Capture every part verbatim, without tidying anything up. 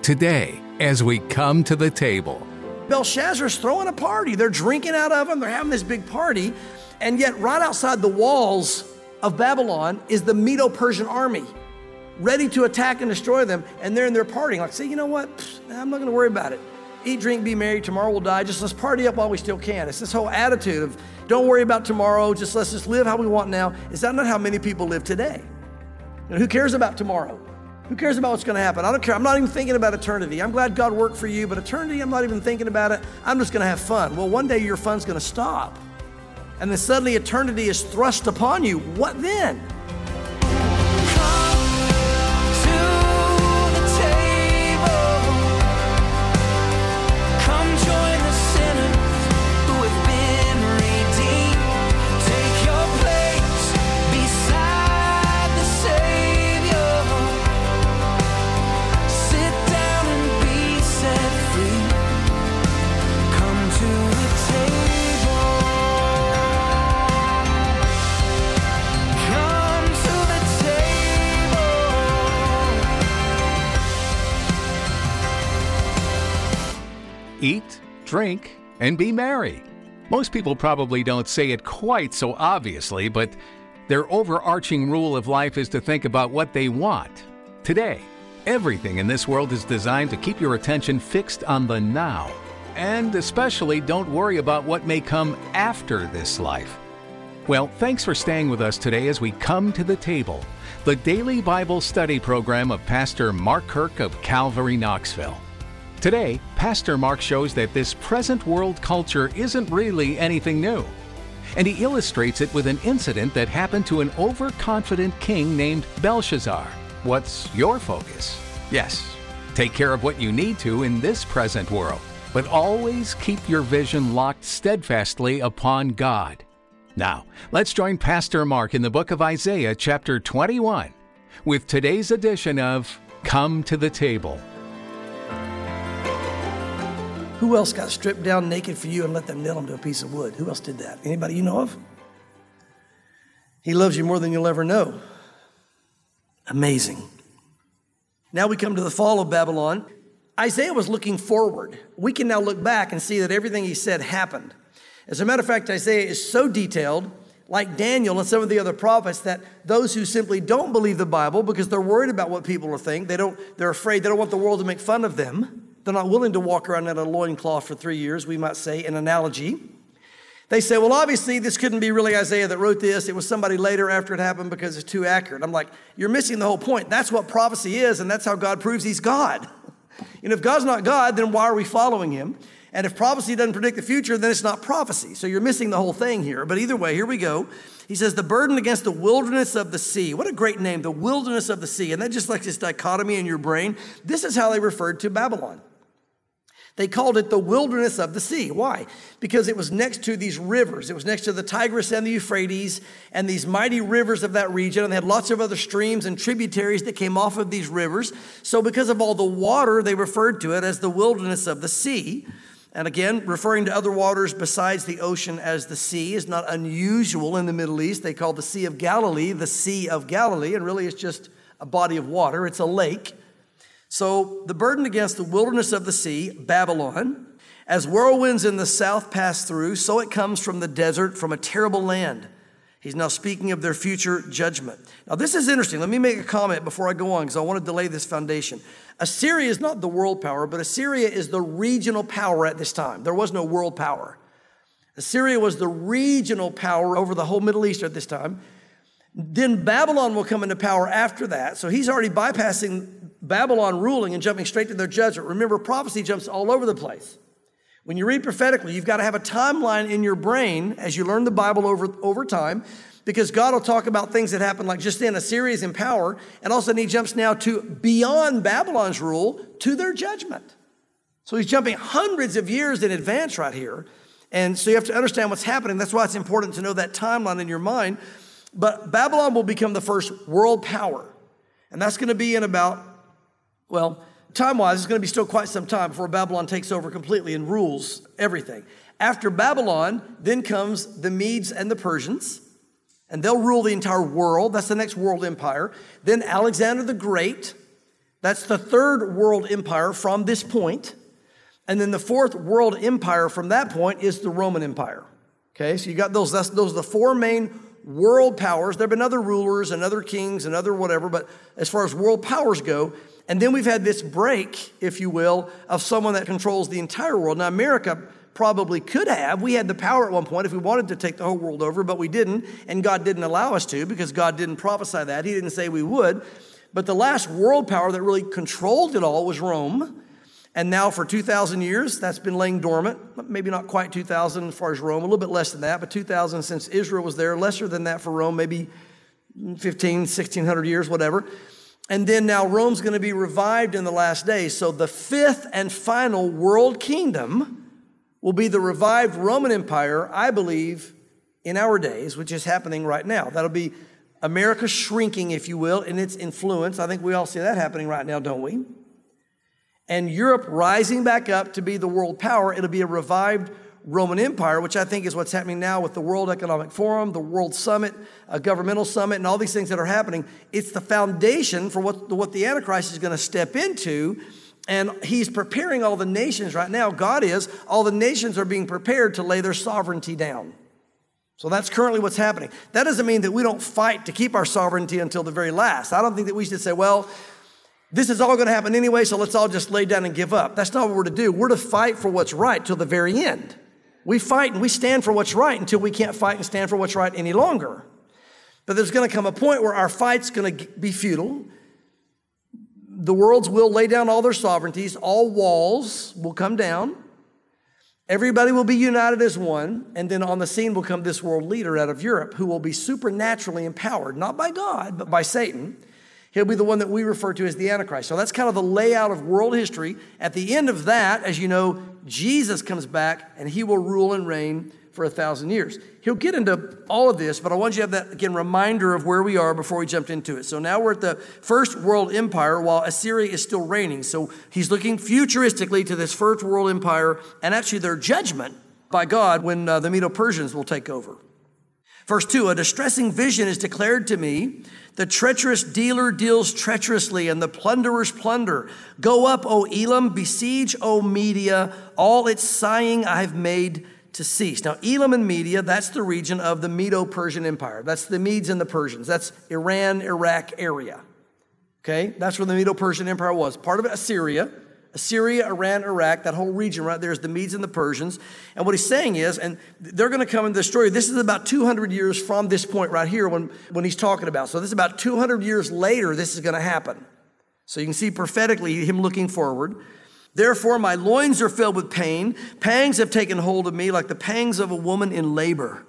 today as we come to the table. Belshazzar's throwing a party. They're drinking out of him. They're having this big party. And yet right outside the walls of Babylon is the Medo-Persian army, ready to attack and destroy them. And they're in their partying. Like, say, you know what? Pfft, I'm not going to worry about it. Eat, drink, be merry. Tomorrow we'll die. Just let's party up while we still can. It's this whole attitude of don't worry about tomorrow. Just let's just live how we want now. Is that not how many people live today? You know, who cares about tomorrow? Who cares about what's going to happen? I don't care. I'm not even thinking about eternity. I'm glad God worked for you, but eternity, I'm not even thinking about it. I'm just going to have fun. Well, one day your fun's going to stop. And then suddenly eternity is thrust upon you. What then? Eat, drink, and be merry. Most people probably don't say it quite so obviously, but their overarching rule of life is to think about what they want. Today, everything in this world is designed to keep your attention fixed on the now. And especially don't worry about what may come after this life. Well, thanks for staying with us today as we come to the table, the daily Bible study program of Pastor Mark Kirk of Calvary, Knoxville. Today, Pastor Mark shows that this present world culture isn't really anything new. And he illustrates it with an incident that happened to an overconfident king named Belshazzar. What's your focus? Yes, take care of what you need to in this present world, but always keep your vision locked steadfastly upon God. Now, let's join Pastor Mark in the book of Isaiah, chapter twenty-one, with today's edition of Come to the Table. Who else got stripped down naked for you and let them nail him to a piece of wood? Who else did that? Anybody you know of? He loves you more than you'll ever know. Amazing. Now we come to the fall of Babylon. Isaiah was looking forward. We can now look back and see that everything he said happened. As a matter of fact, Isaiah is so detailed, like Daniel and some of the other prophets, that those who simply don't believe the Bible because they're worried about what people will think, they don't, they're afraid, they don't want the world to make fun of them. They're not willing to walk around in a loincloth for three years, we might say, an analogy. They say, well, obviously, this couldn't be really Isaiah that wrote this. It was somebody later after it happened because it's too accurate. I'm like, you're missing the whole point. That's what prophecy is, and that's how God proves he's God. And if God's not God, then why are we following him? And if prophecy doesn't predict the future, then it's not prophecy. So you're missing the whole thing here. But either way, here we go. He says, the burden against the wilderness of the sea. What a great name, the wilderness of the sea. And that just like this dichotomy in your brain. This is how they referred to Babylon. They called it the wilderness of the sea. Why? Because it was next to these rivers. It was next to the Tigris and the Euphrates and these mighty rivers of that region. And they had lots of other streams and tributaries that came off of these rivers. So because of all the water, they referred to it as the wilderness of the sea. And again, referring to other waters besides the ocean as the sea is not unusual in the Middle East. They call the Sea of Galilee the Sea of Galilee. And really it's just a body of water. It's a lake. So the burden against the wilderness of the sea, Babylon, as whirlwinds in the south pass through, so it comes from the desert, from a terrible land. He's now speaking of their future judgment. Now this is interesting. Let me make a comment before I go on because I want to delay this foundation. Assyria is not the world power, but Assyria is the regional power at this time. There was no world power. Assyria was the regional power over the whole Middle East at this time. Then Babylon will come into power after that. So he's already bypassing Babylon ruling and jumping straight to their judgment. Remember, prophecy jumps all over the place. When you read prophetically, you've got to have a timeline in your brain as you learn the Bible over, over time, because God will talk about things that happened like just then. Assyria is in power, and all of a sudden he jumps now to beyond Babylon's rule to their judgment. So he's jumping hundreds of years in advance right here. And so you have to understand what's happening. That's why it's important to know that timeline in your mind. But Babylon will become the first world power. And that's going to be in about, well, time-wise, it's going to be still quite some time before Babylon takes over completely and rules everything. After Babylon, then comes the Medes and the Persians, and they'll rule the entire world. That's the next world empire. Then Alexander the Great. That's the third world empire from this point. And then the fourth world empire from that point is the Roman Empire. Okay, so you got those, that's, those are the four main world powers. There have been other rulers and other kings and other whatever, but as far as world powers go, and then we've had this break, if you will, of someone that controls the entire world. Now, America probably could have. We had the power at one point if we wanted to take the whole world over, but we didn't, and God didn't allow us to because God didn't prophesy that. He didn't say we would. But the last world power that really controlled it all was Rome. And now for two thousand years, that's been laying dormant. Maybe not quite two thousand as far as Rome, a little bit less than that, but two thousand since Israel was there, lesser than that for Rome, maybe fifteen, sixteen hundred years, whatever. And then now Rome's going to be revived in the last days. So the fifth and final world kingdom will be the revived Roman Empire, I believe, in our days, which is happening right now. That'll be America shrinking, if you will, in its influence. I think we all see that happening right now, don't we? And Europe rising back up to be the world power. It'll be a revived Roman Empire, which I think is what's happening now with the World Economic Forum, the World Summit, a governmental summit, and all these things that are happening. It's the foundation for what, what the Antichrist is going to step into. And he's preparing all the nations right now. God is. All the nations are being prepared to lay their sovereignty down. So that's currently what's happening. That doesn't mean that we don't fight to keep our sovereignty until the very last. I don't think that we should say, well, this is all going to happen anyway, so let's all just lay down and give up. That's not what we're to do. We're to fight for what's right till the very end. We fight and we stand for what's right until we can't fight and stand for what's right any longer. But there's going to come a point where our fight's going to be futile. The worlds will lay down all their sovereignties. All walls will come down. Everybody will be united as one. And then on the scene will come this world leader out of Europe who will be supernaturally empowered, not by God, but by Satan. He'll be the one that we refer to as the Antichrist. So that's kind of the layout of world history. At the end of that, as you know, Jesus comes back and he will rule and reign for a thousand years. He'll get into all of this, but I want you to have that, again, reminder of where we are before we jumped into it. So now we're at the first world empire while Assyria is still reigning. So he's looking futuristically to this first world empire and actually their judgment by God when uh, the Medo-Persians will take over. Verse two, a distressing vision is declared to me. The treacherous dealer deals treacherously, and the plunderers plunder. Go up, O Elam, besiege, O Media. All its sighing I have made to cease. Now, Elam and Media, that's the region of the Medo-Persian Empire. That's the Medes and the Persians. That's Iran, Iraq area. Okay, that's where the Medo-Persian Empire was. Part of it, Assyria. Assyria, Iran, Iraq, that whole region right there is the Medes and the Persians. And what he's saying is, and they're going to come and destroy you. This is about two hundred years from this point right here when, when he's talking about. So this is about two hundred years later this is going to happen. So you can see prophetically him looking forward. Therefore my loins are filled with pain. Pangs have taken hold of me like the pangs of a woman in labor.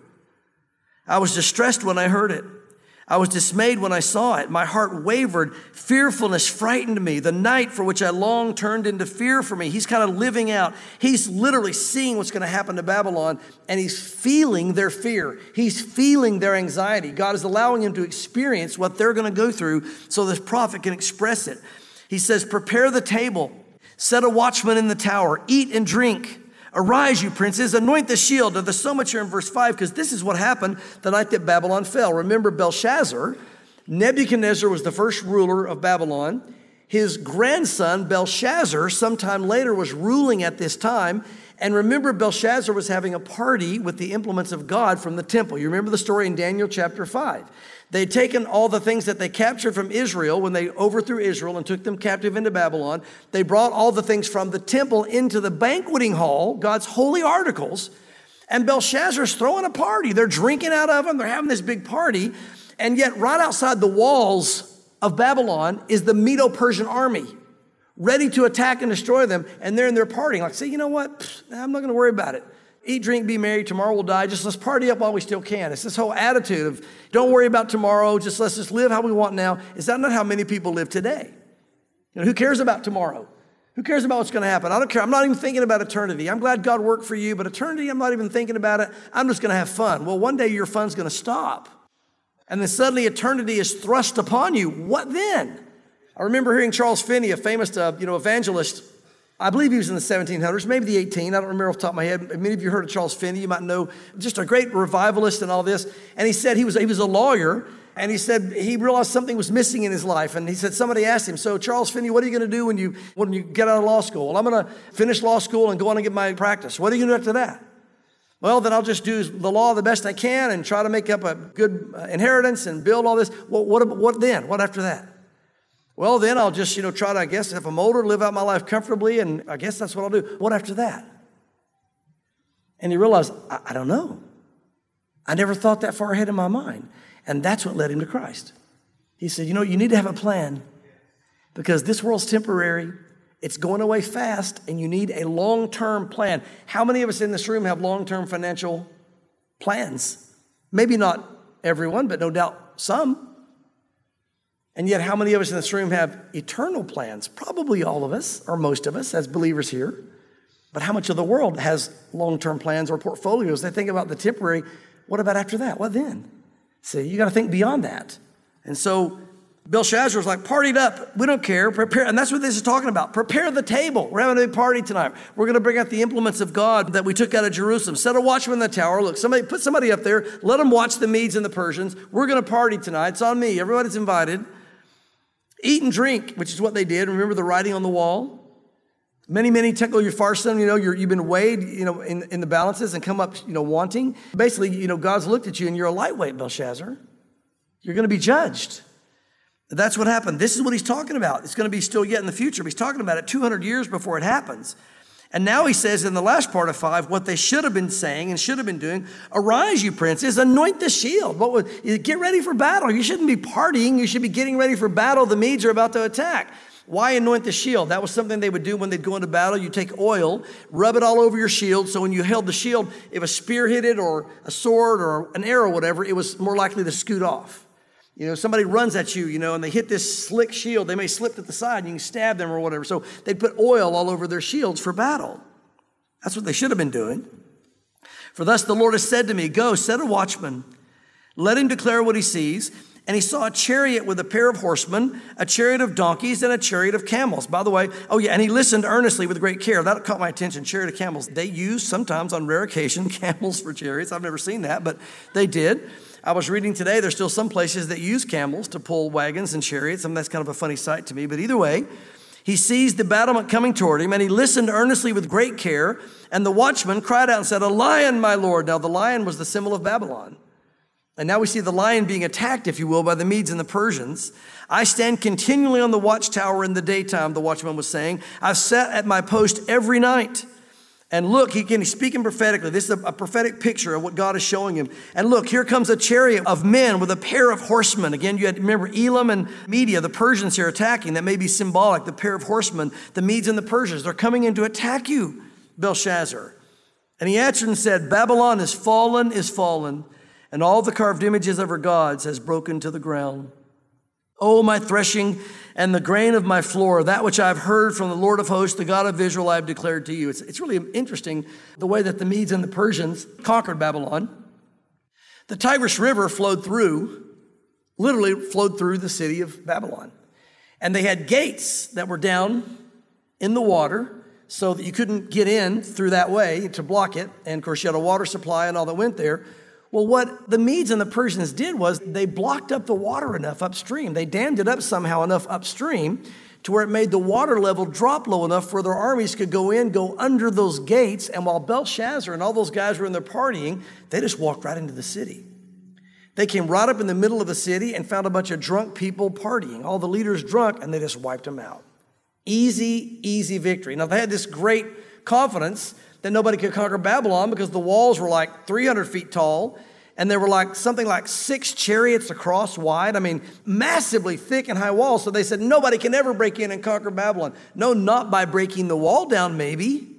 I was distressed when I heard it. I was dismayed when I saw it. My heart wavered. Fearfulness frightened me. The night for which I longed turned into fear for me. He's kind of living out. He's literally seeing what's going to happen to Babylon, and he's feeling their fear. He's feeling their anxiety. God is allowing him to experience what they're going to go through so this prophet can express it. He says, prepare the table. Set a watchman in the tower. Eat and drink. Arise, you princes, anoint the shield. Now, there's so much here in verse five because this is what happened the night that Babylon fell. Remember Belshazzar. Nebuchadnezzar was the first ruler of Babylon. His grandson, Belshazzar, sometime later was ruling at this time. And remember, Belshazzar was having a party with the implements of God from the temple. You remember the story in Daniel chapter five. They'd taken all the things that they captured from Israel when they overthrew Israel and took them captive into Babylon. They brought all the things from the temple into the banqueting hall, God's holy articles. And Belshazzar's throwing a party. They're drinking out of them. They're having this big party. And yet right outside the walls of Babylon is the Medo-Persian army, ready to attack and destroy them. And they're in their partying. Like, say, you know what? Pfft, I'm not going to worry about it. Eat, drink, be merry. Tomorrow we'll die. Just let's party up while we still can. It's this whole attitude of don't worry about tomorrow. Just let's just live how we want now. Is that not how many people live today? You know, who cares about tomorrow? Who cares about what's going to happen? I don't care. I'm not even thinking about eternity. I'm glad God worked for you, but eternity, I'm not even thinking about it. I'm just going to have fun. Well, one day your fun's going to stop. And then suddenly eternity is thrust upon you. What then? I remember hearing Charles Finney, a famous uh, you know, evangelist. I believe he was in the seventeen hundreds, maybe the eighteen. I don't remember off the top of my head. Many of you heard of Charles Finney. You might know, just a great revivalist and all this. And he said he was, he was a lawyer, and he said he realized something was missing in his life. And he said, somebody asked him, so Charles Finney, what are you going to do when you, when you get out of law school? Well, I'm going to finish law school and go on and get my practice. What are you going to do after that? Well, then I'll just do the law the best I can and try to make up a good inheritance and build all this. Well, what, what then? What after that? Well, then I'll just, you know, try to, I guess, if I'm older, live out my life comfortably, and I guess that's what I'll do. What after that? And he realized, I, I don't know. I never thought that far ahead in my mind. And that's what led him to Christ. He said, you know, you need to have a plan because this world's temporary. It's going away fast, and you need a long-term plan. How many of us in this room have long-term financial plans? Maybe not everyone, but no doubt some. And yet, how many of us in this room have eternal plans? Probably all of us, or most of us, as believers here. But how much of the world has long-term plans or portfolios? They think about the temporary. What about after that? What then? See, you got to think beyond that. And so Belshazzar was like, partied up. We don't care. Prepare. And that's what this is talking about. Prepare the table. We're having a big party tonight. We're going to bring out the implements of God that we took out of Jerusalem. Set a watchman in the tower. Look, somebody put somebody up there. Let them watch the Medes and the Persians. We're going to party tonight. It's on me. Everybody's invited. Eat and drink, which is what they did. Remember the writing on the wall? Many, many tekel upharsin, you know, you're, you've been weighed, you know, in, in the balances and come up, you know, wanting. Basically, you know, God's looked at you and you're a lightweight, Belshazzar. You're going to be judged. That's what happened. This is what he's talking about. It's going to be still yet in the future. But he's talking about it two hundred years before it happens. And now he says in the last part of five, what they should have been saying and should have been doing, arise, you princes, anoint the shield. What was, get ready for battle. You shouldn't be partying. You should be getting ready for battle. The Medes are about to attack. Why anoint the shield? That was something they would do when they'd go into battle. You take oil, rub it all over your shield. So when you held the shield, if a spear hit it or a sword or an arrow, whatever, it was more likely to scoot off. You know, somebody runs at you, you know, and they hit this slick shield. They may slip to the side and you can stab them or whatever. So they'd put oil all over their shields for battle. That's what they should have been doing. For thus the Lord has said to me, go, set a watchman. Let him declare what he sees. And he saw a chariot with a pair of horsemen, a chariot of donkeys, and a chariot of camels. By the way, oh yeah, and he listened earnestly with great care. That caught my attention, chariot of camels. They use sometimes on rare occasion camels for chariots. I've never seen that, but they did. I was reading today, there's still some places that use camels to pull wagons and chariots. I mean, that's kind of a funny sight to me. But either way, he sees the battlement coming toward him, and he listened earnestly with great care. And the watchman cried out and said, a lion, my lord. Now, the lion was the symbol of Babylon. And now we see the lion being attacked, if you will, by the Medes and the Persians. I stand continually on the watchtower in the daytime, the watchman was saying. I've sat at my post every night. And look, he can he's speaking prophetically. This is a, a prophetic picture of what God is showing him. And look, here comes a chariot of men with a pair of horsemen. Again, you had to remember Elam and Media, the Persians here attacking. That may be symbolic, the pair of horsemen, the Medes and the Persians. They're coming in to attack you, Belshazzar. And he answered and said, Babylon is fallen, is fallen, and all the carved images of her gods has broken to the ground. Oh, my threshing and the grain of my floor, that which I've heard from the Lord of hosts, the God of Israel, I have declared to you. It's, it's really interesting the way that the Medes and the Persians conquered Babylon. The Tigris River flowed through, literally flowed through the city of Babylon. And they had gates that were down in the water so that you couldn't get in through that way to block it. And of course, you had a water supply and all that went there. Well, what the Medes and the Persians did was they blocked up the water enough upstream. They dammed it up somehow enough upstream to where it made the water level drop low enough where their armies could go in, go under those gates. And while Belshazzar and all those guys were in there partying, they just walked right into the city. They came right up in the middle of the city and found a bunch of drunk people partying, all the leaders drunk, and they just wiped them out. Easy, easy victory. Now, they had this great confidence that nobody could conquer Babylon because the walls were like three hundred feet tall and there were like something like six chariots across wide. I mean, massively thick and high walls. So they said, nobody can ever break in and conquer Babylon. No, not by breaking the wall down, maybe.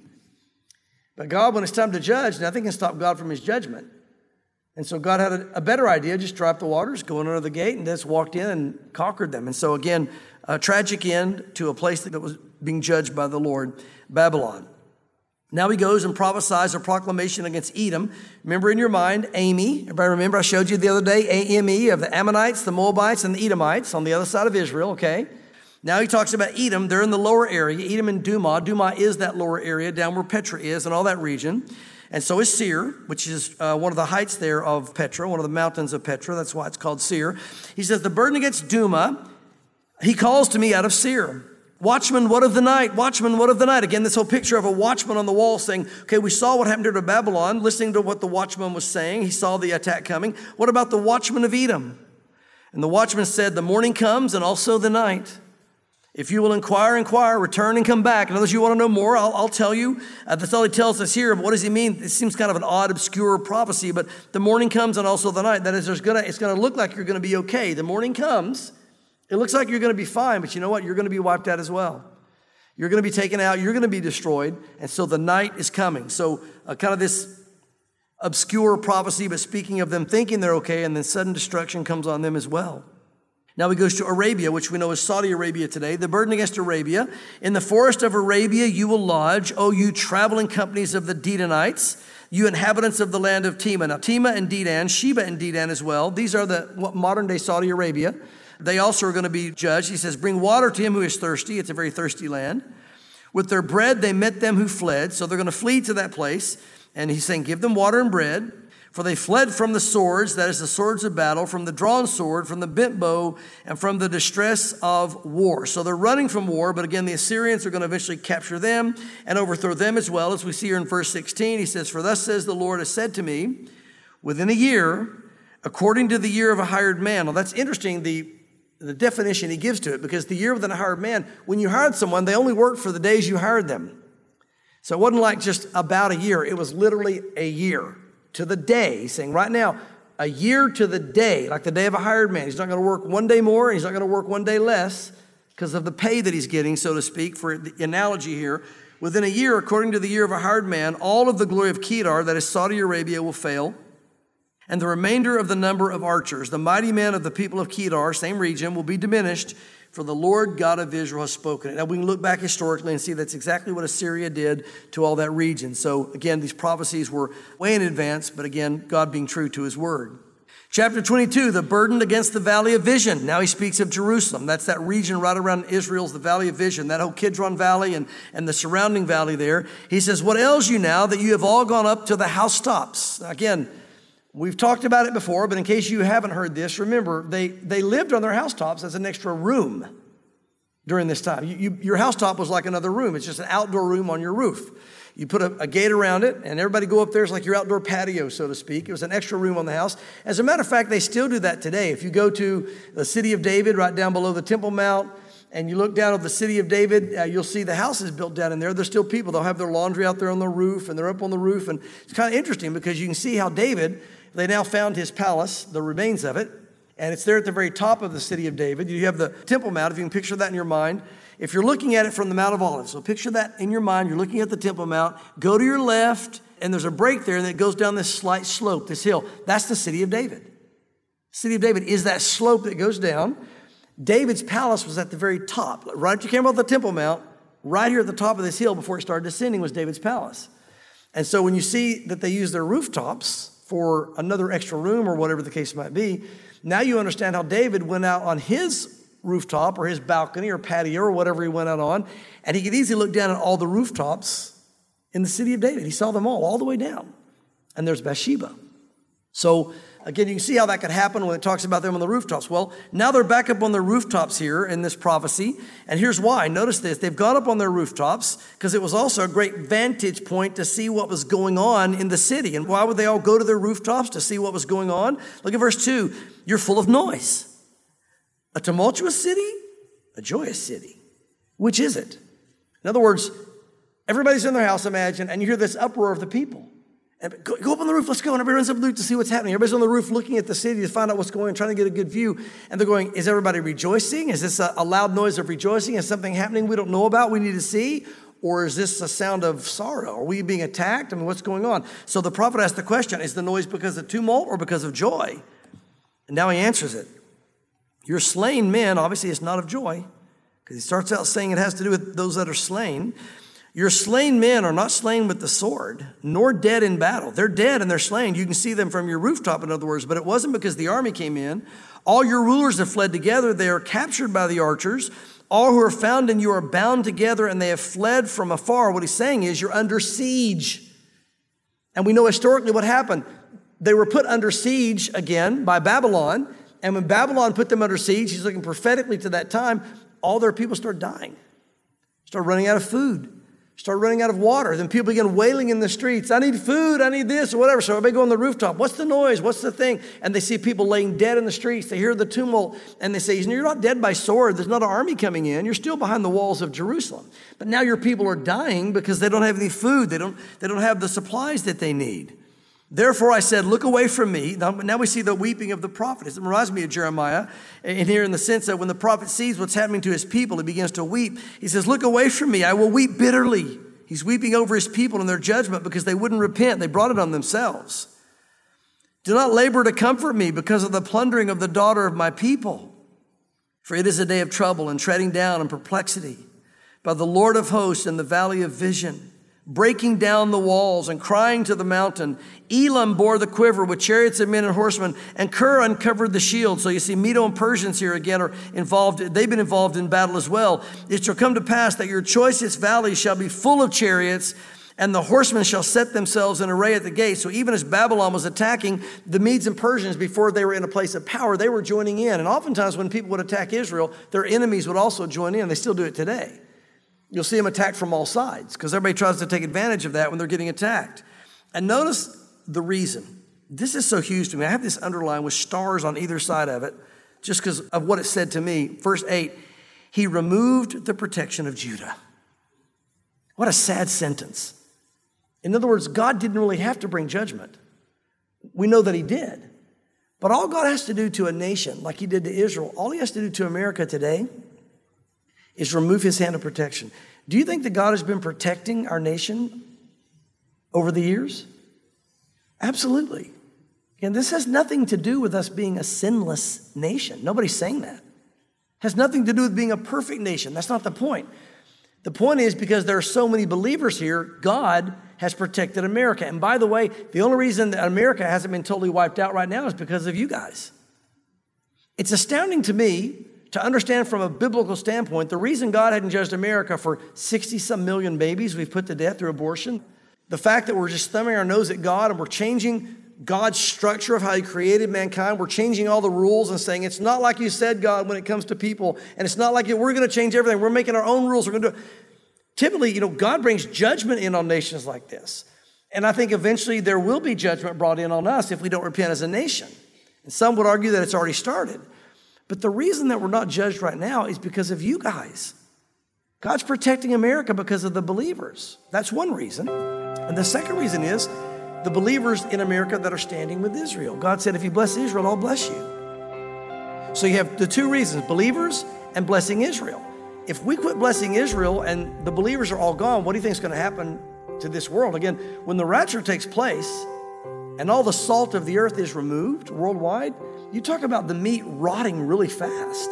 But God, when it's time to judge, nothing can stop God from his judgment. And so God had a, a better idea, just drop the waters, go under the gate, and just walked in and conquered them. And so again, a tragic end to a place that was being judged by the Lord, Babylon. Now he goes and prophesies a proclamation against Edom. Remember in your mind, Amy. Everybody remember I showed you the other day, A M E of the Ammonites, the Moabites, and the Edomites on the other side of Israel, okay? Now he talks about Edom. They're in the lower area, Edom and Dumah. Dumah is that lower area down where Petra is and all that region. And so is Seir, which is uh, one of the heights there of Petra, one of the mountains of Petra. That's why it's called Seir. He says, the burden against Dumah, he calls to me out of Seir. Watchman, what of the night? Watchman, what of the night? Again, this whole picture of a watchman on the wall saying, okay, we saw what happened here to Babylon, listening to what the watchman was saying. He saw the attack coming. What about the watchman of Edom? And the watchman said, the morning comes and also the night. If you will inquire, inquire, return and come back. In other words, you want to know more, I'll, I'll tell you. Uh, that's all he tells us here. But what does he mean? It seems kind of an odd, obscure prophecy, but the morning comes and also the night. That is, there's gonna, it's going to look like you're going to be okay. The morning comes. It looks like you're going to be fine, but you know what? You're going to be wiped out as well. You're going to be taken out. You're going to be destroyed. And so the night is coming. So uh, kind of this obscure prophecy, but speaking of them thinking they're okay, and then sudden destruction comes on them as well. Now he goes to Arabia, which we know is Saudi Arabia today. The burden against Arabia. In the forest of Arabia you will lodge, O you traveling companies of the Dedanites, you inhabitants of the land of Tema. Now Tema and Dedan, Sheba and Dedan as well. These are the modern day Saudi Arabia. They also are going to be judged. He says, bring water to him who is thirsty. It's a very thirsty land. With their bread they met them who fled. So they're going to flee to that place. And he's saying, give them water and bread. For they fled from the swords, that is the swords of battle, from the drawn sword, from the bent bow, and from the distress of war. So they're running from war, but again, the Assyrians are going to eventually capture them and overthrow them as well. As we see here in verse sixteen, he says, for thus says the Lord has said to me, within a year, according to the year of a hired man. Well, that's interesting, the, the definition he gives to it, because the year within a hired man, when you hired someone, they only worked for the days you hired them. So it wasn't like just about a year. It was literally a year. To the day, he's saying right now, a year to the day, like the day of a hired man. He's not going to work one day more, and he's not going to work one day less because of the pay that he's getting, so to speak, for the analogy here. Within a year, according to the year of a hired man, all of the glory of Kedar, that is Saudi Arabia, will fail, and the remainder of the number of archers, the mighty men of the people of Kedar, same region, will be diminished, for the Lord God of Israel has spoken it. Now we can look back historically and see that's exactly what Assyria did to all that region. So again, these prophecies were way in advance, but again, God being true to his word. Chapter twenty-two, the burden against the valley of vision. Now he speaks of Jerusalem. That's that region right around Israel's the valley of vision, that whole Kidron Valley and, and the surrounding valley there. He says, what ails you now that you have all gone up to the housetops? Again, we've talked about it before, but in case you haven't heard this, remember, they, they lived on their housetops as an extra room during this time. You, you, your housetop was like another room. It's just an outdoor room on your roof. You put a, a gate around it, and everybody go up there. It's like your outdoor patio, so to speak. It was an extra room on the house. As a matter of fact, they still do that today. If you go to the city of David, right down below the Temple Mount, and you look down at the city of David, uh, you'll see the houses built down in there. There's still people. They'll have their laundry out there on the roof, and they're up on the roof. And it's kind of interesting because you can see how David, they now found his palace, the remains of it, and it's there at the very top of the city of David. You have the Temple Mount, if you can picture that in your mind. If you're looking at it from the Mount of Olives, so picture that in your mind. You're looking at the Temple Mount. Go to your left, and there's a break there, and it goes down this slight slope, this hill. That's the city of David. The city of David is that slope that goes down. David's palace was at the very top. Right after you came off the Temple Mount, right here at the top of this hill before it started descending was David's palace. And so when you see that they use their rooftops for another extra room or whatever the case might be, now you understand how David went out on his rooftop or his balcony or patio or whatever he went out on, and he could easily look down at all the rooftops in the city of David. He saw them all, all the way down. And there's Bathsheba. So again, you can see how that could happen when it talks about them on the rooftops. Well, now they're back up on their rooftops here in this prophecy. And here's why. Notice this. They've gone up on their rooftops because it was also a great vantage point to see what was going on in the city. And why would they all go to their rooftops to see what was going on? Look at verse two. You're full of noise. A tumultuous city, a joyous city. Which is it? In other words, everybody's in their house, imagine, and you hear this uproar of the people. And go, go up on the roof, let's go. And everybody runs up on the roof to see what's happening. Everybody's on the roof looking at the city to find out what's going on, trying to get a good view. And they're going, is everybody rejoicing? Is this a, a loud noise of rejoicing? Is something happening we don't know about, we need to see? Or is this a sound of sorrow? Are we being attacked? I mean, what's going on? So the prophet asked the question, is the noise because of tumult or because of joy? And now he answers it. Your slain men, obviously it's not of joy, because he starts out saying it has to do with those that are slain. Your slain men are not slain with the sword, nor dead in battle. They're dead and they're slain. You can see them from your rooftop, in other words, but it wasn't because the army came in. All your rulers have fled together. They are captured by the archers. All who are found in you are bound together, and they have fled from afar. What he's saying is you're under siege. And we know historically what happened. They were put under siege again by Babylon. And when Babylon put them under siege, he's looking prophetically to that time, all their people started dying, started running out of food, started running out of water. Then people began wailing in the streets, I need food, I need this, or whatever. So everybody go on the rooftop, what's the noise, what's the thing? And they see people laying dead in the streets. They hear the tumult, and they say, you're not dead by sword. There's not an army coming in. You're still behind the walls of Jerusalem. But now your people are dying because they don't have any food. They don't, they don't have the supplies that they need. Therefore I said, look away from me. Now, now we see the weeping of the prophet. It reminds me of Jeremiah, and here in the sense that when the prophet sees what's happening to his people, he begins to weep. He says, look away from me. I will weep bitterly. He's weeping over his people and their judgment because they wouldn't repent. They brought it on themselves. Do not labor to comfort me because of the plundering of the daughter of my people. For it is a day of trouble and treading down and perplexity by the Lord of hosts in the valley of vision, breaking down the walls and crying to the mountain. Elam bore the quiver with chariots of men and horsemen, and Kir uncovered the shield. So you see, Medo and Persians here again are involved. They've been involved in battle as well. It shall come to pass that your choicest valleys shall be full of chariots, and the horsemen shall set themselves in array at the gate. So even as Babylon was attacking the Medes and Persians before they were in a place of power, they were joining in. And oftentimes when people would attack Israel, their enemies would also join in. They still do it today. You'll see them attacked from all sides because everybody tries to take advantage of that when they're getting attacked. And notice the reason. This is so huge to me. I have this underlined with stars on either side of it just because of what it said to me. Verse eight, he removed the protection of Judah. What a sad sentence. In other words, God didn't really have to bring judgment. We know that he did. But all God has to do to a nation like he did to Israel, all he has to do to America today is remove his hand of protection. Do you think that God has been protecting our nation over the years? Absolutely. And this has nothing to do with us being a sinless nation. Nobody's saying that. It has nothing to do with being a perfect nation. That's not the point. The point is because there are so many believers here, God has protected America. And by the way, the only reason that America hasn't been totally wiped out right now is because of you guys. It's astounding to me to understand from a biblical standpoint, the reason God hadn't judged America for sixty-some million babies we've put to death through abortion, the fact that we're just thumbing our nose at God and we're changing God's structure of how he created mankind, we're changing all the rules and saying, it's not like you said, God, when it comes to people, and it's not like we're going to change everything. We're making our own rules. We're going to do it. Typically, you know, God brings judgment in on nations like this. And I think eventually there will be judgment brought in on us if we don't repent as a nation. And some would argue that it's already started. But the reason that we're not judged right now is because of you guys. God's protecting America because of the believers. That's one reason. And the second reason is the believers in America that are standing with Israel. God said, if you bless Israel, I'll bless you. So you have the two reasons, believers and blessing Israel. If we quit blessing Israel and the believers are all gone, what do you think is going to happen to this world? Again, when the rapture takes place and all the salt of the earth is removed worldwide, you talk about the meat rotting really fast.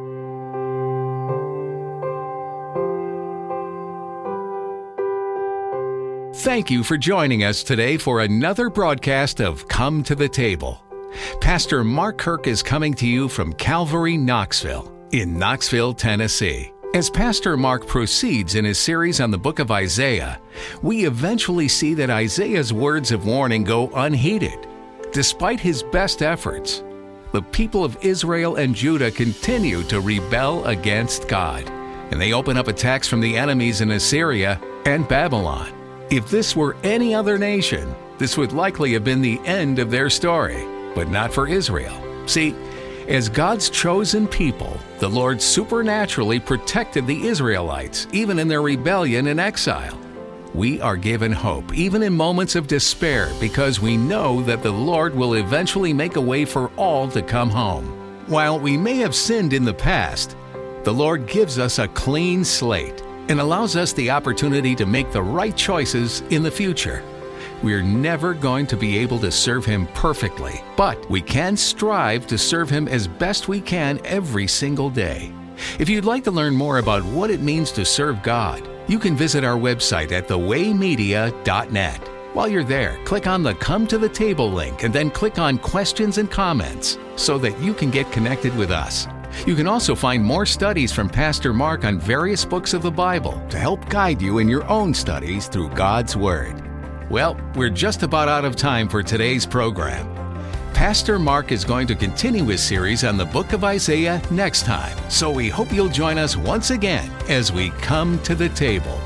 Thank you for joining us today for another broadcast of Come to the Table. Pastor Mark Kirk is coming to you from Calvary, Knoxville, in Knoxville, Tennessee. As Pastor Mark proceeds in his series on the book of Isaiah, we eventually see that Isaiah's words of warning go unheeded. Despite his best efforts, the people of Israel and Judah continue to rebel against God, and they open up attacks from the enemies in Assyria and Babylon. If this were any other nation, this would likely have been the end of their story, but not for Israel. See, as God's chosen people, the Lord supernaturally protected the Israelites, even in their rebellion and exile. We are given hope, even in moments of despair, because we know that the Lord will eventually make a way for all to come home. While we may have sinned in the past, the Lord gives us a clean slate and allows us the opportunity to make the right choices in the future. We're never going to be able to serve Him perfectly, but we can strive to serve Him as best we can every single day. If you'd like to learn more about what it means to serve God, you can visit our website at the way media dot net. While you're there, click on the Come to the Table link and then click on Questions and Comments so that you can get connected with us. You can also find more studies from Pastor Mark on various books of the Bible to help guide you in your own studies through God's Word. Well, we're just about out of time for today's program. Pastor Mark is going to continue his series on the book of Isaiah next time, so we hope you'll join us once again as we come to the table.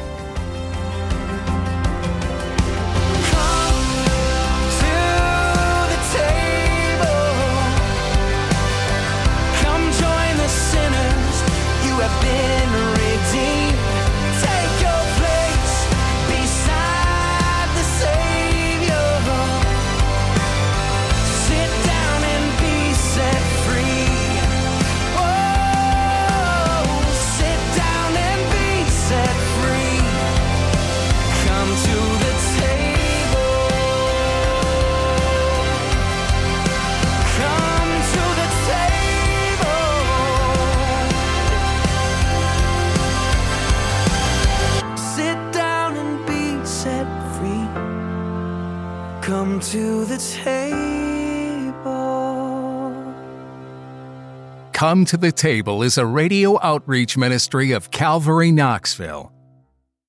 Come to the table. Come to the Table is a radio outreach ministry of Calvary Knoxville.